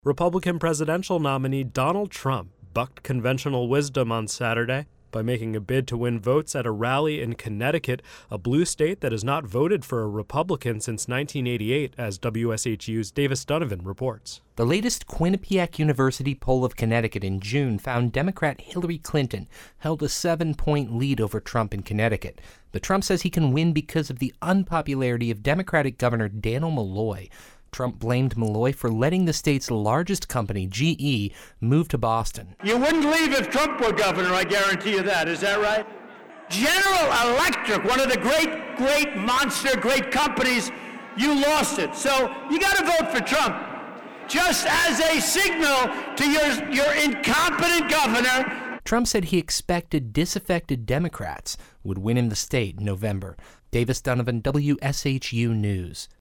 Republican presidential nominee Donald Trump bucked conventional wisdom on Saturday by making a bid to win votes at a rally in Connecticut, a blue state that has not voted for a Republican since 1988, as WSHU's Davis Donovan reports. The latest Quinnipiac University poll of Connecticut in June found Democrat Hillary Clinton held a 7-point lead over Trump in Connecticut. But Trump says he can win because of the unpopularity of Democratic Governor Dannel Malloy. Trump blamed Malloy for letting the state's largest company, GE, move to Boston. You wouldn't leave if Trump were governor, I guarantee you that. Is that right? General Electric, one of the great monster, great companies, you lost it. So you got to vote for Trump. Just as a signal to your incompetent governor. Trump said he expected disaffected Democrats would win in the state in November. Davis Donovan, WSHU News.